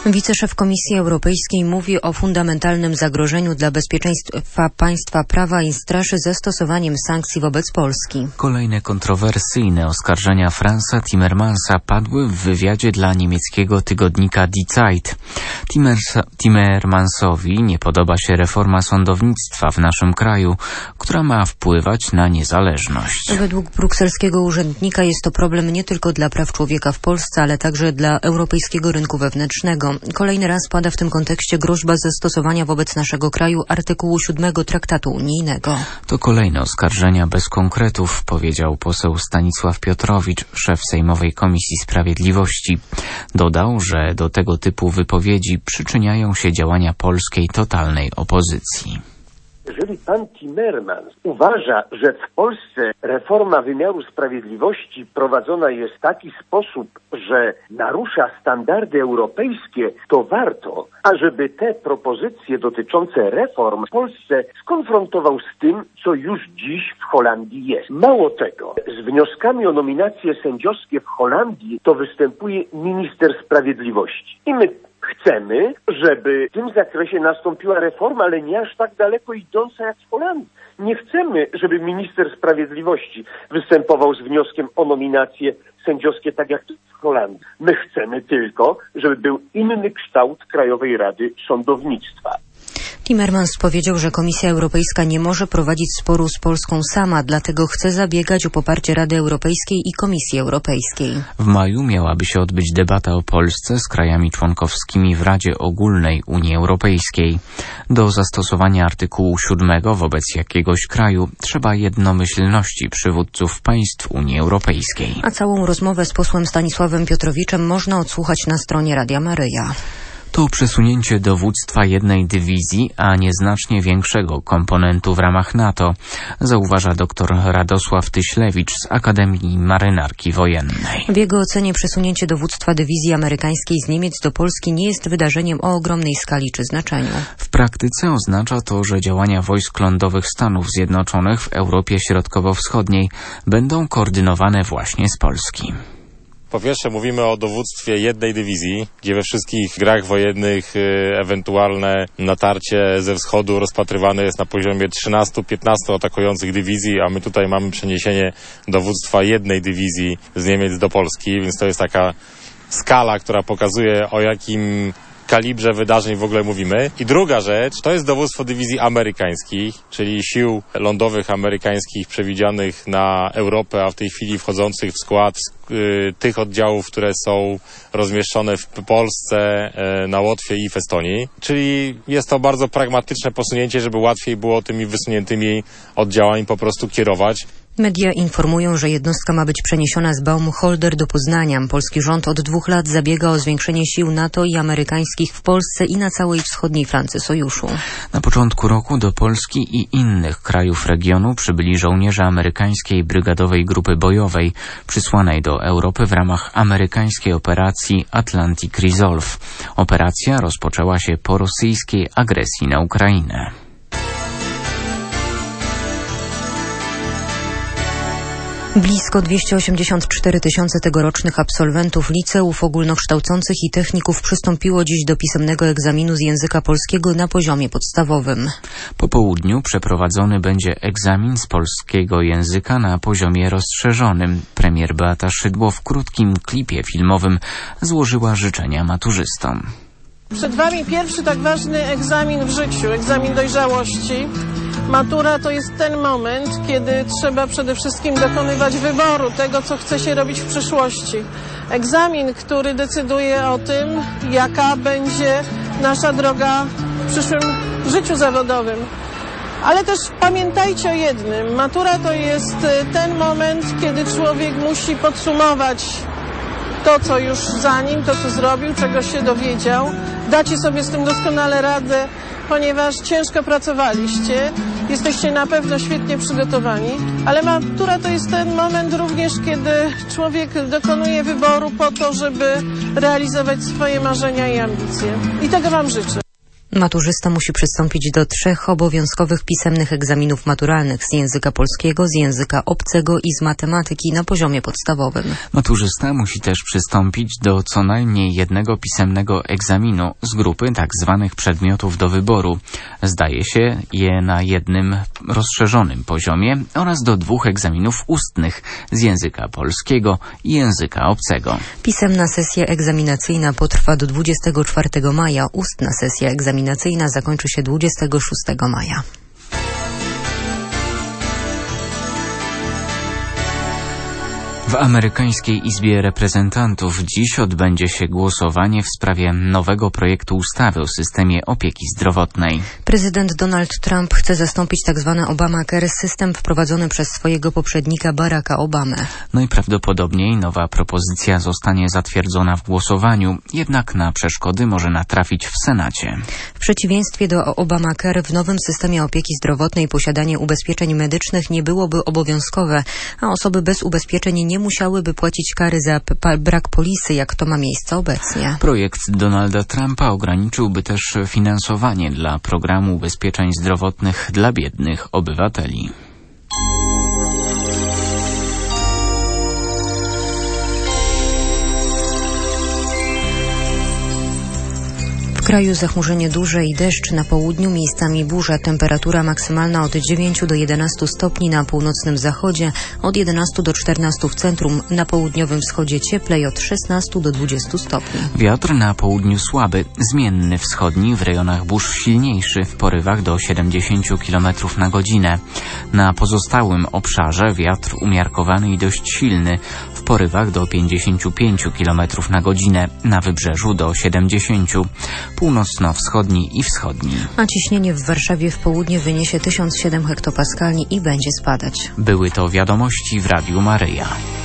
Wiceszef Komisji Europejskiej mówi o fundamentalnym zagrożeniu dla bezpieczeństwa państwa prawa i straszy zastosowaniem sankcji wobec Polski. Kolejne kontrowersyjne oskarżenia Fransa Timmermansa padły w wywiadzie dla niemieckiego tygodnika Die Zeit. Timmermansowi nie podoba się reforma sądownictwa w naszym kraju, która ma wpływać na niezależność. Według brukselskiego urzędnika jest to problem nie tylko dla praw człowieka w Polsce, ale także dla europejskiego rynku wewnętrznego. Kolejny raz pada w tym kontekście groźba zastosowania wobec naszego kraju artykułu 7 Traktatu Unijnego. To kolejne oskarżenia bez konkretów, powiedział poseł Stanisław Piotrowicz, szef Sejmowej Komisji Sprawiedliwości. Dodał, że do tego typu wypowiedzi przyczyniają się działania polskiej totalnej opozycji. Jeżeli pan Timmermans uważa, że w Polsce reforma wymiaru sprawiedliwości prowadzona jest w taki sposób, że narusza standardy europejskie, to warto, ażeby te propozycje dotyczące reform w Polsce skonfrontował z tym, co już dziś w Holandii jest. Mało tego, z wnioskami o nominacje sędziowskie w Holandii to występuje minister sprawiedliwości. I my chcemy, żeby w tym zakresie nastąpiła reforma, ale nie aż tak daleko idąca jak w Holandii. Nie chcemy, żeby minister sprawiedliwości występował z wnioskiem o nominacje sędziowskie tak jak w Holandii. My chcemy tylko, żeby był inny kształt Krajowej Rady Sądownictwa. Timmermans powiedział, że Komisja Europejska nie może prowadzić sporu z Polską sama, dlatego chce zabiegać o poparcie Rady Europejskiej i Komisji Europejskiej. W maju miałaby się odbyć debata o Polsce z krajami członkowskimi w Radzie Ogólnej Unii Europejskiej. Do zastosowania artykułu 7 wobec jakiegoś kraju trzeba jednomyślności przywódców państw Unii Europejskiej. A całą rozmowę z posłem Stanisławem Piotrowiczem można odsłuchać na stronie Radia Maryja. To przesunięcie dowództwa jednej dywizji, a nieznacznie większego komponentu w ramach NATO, zauważa dr Radosław Tyślewicz z Akademii Marynarki Wojennej. W jego ocenie przesunięcie dowództwa dywizji amerykańskiej z Niemiec do Polski nie jest wydarzeniem o ogromnej skali czy znaczeniu. W praktyce oznacza to, że działania wojsk lądowych Stanów Zjednoczonych w Europie Środkowo-Wschodniej będą koordynowane właśnie z Polski. Po pierwsze mówimy o dowództwie jednej dywizji, gdzie we wszystkich grach wojennych ewentualne natarcie ze wschodu rozpatrywane jest na poziomie 13-15 atakujących dywizji, a my tutaj mamy przeniesienie dowództwa jednej dywizji z Niemiec do Polski, więc to jest taka skala, która pokazuje, o jakim kalibrze wydarzeń w ogóle mówimy. I druga rzecz, to jest dowództwo dywizji amerykańskich, czyli sił lądowych amerykańskich przewidzianych na Europę, a w tej chwili wchodzących w skład tych oddziałów, które są rozmieszczone w Polsce, na Łotwie i w Estonii. Czyli jest to bardzo pragmatyczne posunięcie, żeby łatwiej było tymi wysuniętymi oddziałami po prostu kierować. Media informują, że jednostka ma być przeniesiona z Baumholder do Poznania. Polski rząd od 2 lat zabiega o zwiększenie sił NATO i amerykańskich w Polsce i na całej wschodniej flancy sojuszu. Na początku roku do Polski i innych krajów regionu przybyli żołnierze amerykańskiej Brygadowej Grupy Bojowej, przysłanej do Europy w ramach amerykańskiej operacji Atlantic Resolve. Operacja rozpoczęła się po rosyjskiej agresji na Ukrainę. Blisko 284 tysiące tegorocznych absolwentów liceów ogólnokształcących i techników przystąpiło dziś do pisemnego egzaminu z języka polskiego na poziomie podstawowym. Po południu przeprowadzony będzie egzamin z polskiego języka na poziomie rozszerzonym. Premier Beata Szydło w krótkim klipie filmowym złożyła życzenia maturzystom. Przed Wami pierwszy tak ważny egzamin w życiu, egzamin dojrzałości. Matura to jest ten moment, kiedy trzeba przede wszystkim dokonywać wyboru tego, co chce się robić w przyszłości. Egzamin, który decyduje o tym, jaka będzie nasza droga w przyszłym życiu zawodowym. Ale też pamiętajcie o jednym. Matura to jest ten moment, kiedy człowiek musi podsumować to, co już za nim, to, co zrobił, czego się dowiedział. Dacie sobie z tym doskonale radę, ponieważ ciężko pracowaliście, jesteście na pewno świetnie przygotowani, ale matura to jest ten moment również, kiedy człowiek dokonuje wyboru po to, żeby realizować swoje marzenia i ambicje. I tego Wam życzę. Maturzysta musi przystąpić do 3 obowiązkowych pisemnych egzaminów maturalnych z języka polskiego, z języka obcego i z matematyki na poziomie podstawowym. Maturzysta musi też przystąpić do co najmniej jednego pisemnego egzaminu z grupy tzw. przedmiotów do wyboru. Zdaje się je na jednym rozszerzonym poziomie oraz do 2 egzaminów ustnych z języka polskiego i języka obcego. Pisemna sesja egzaminacyjna potrwa do 24 maja. Ustna sesja egzaminacyjna zakończy się 26 maja. W amerykańskiej Izbie Reprezentantów dziś odbędzie się głosowanie w sprawie nowego projektu ustawy o systemie opieki zdrowotnej. Prezydent Donald Trump chce zastąpić tzw. Obamacare, system wprowadzony przez swojego poprzednika Baracka Obamę. Najprawdopodobniej nowa propozycja zostanie zatwierdzona w głosowaniu, jednak na przeszkody może natrafić w Senacie. W przeciwieństwie do Obamacare w nowym systemie opieki zdrowotnej posiadanie ubezpieczeń medycznych nie byłoby obowiązkowe, a osoby bez ubezpieczeń nie musiałyby płacić kary za brak polisy, jak to ma miejsce obecnie. Projekt Donalda Trumpa ograniczyłby też finansowanie dla programu ubezpieczeń zdrowotnych dla biednych obywateli. W kraju zachmurzenie duże i deszcz, na południu miejscami burza, temperatura maksymalna od 9 do 11 stopni na północnym zachodzie, od 11 do 14 w centrum, na południowym wschodzie cieplej od 16 do 20 stopni. Wiatr na południu słaby, zmienny wschodni, w rejonach burz silniejszy, w porywach do 70 km na godzinę. Na pozostałym obszarze wiatr umiarkowany i dość silny, w porywach do 55 km na godzinę, na wybrzeżu do 70 północno-wschodni i wschodni. A ciśnienie w Warszawie w południe wyniesie 1007 hektopaskali i będzie spadać. Były to wiadomości w Radiu Maryja.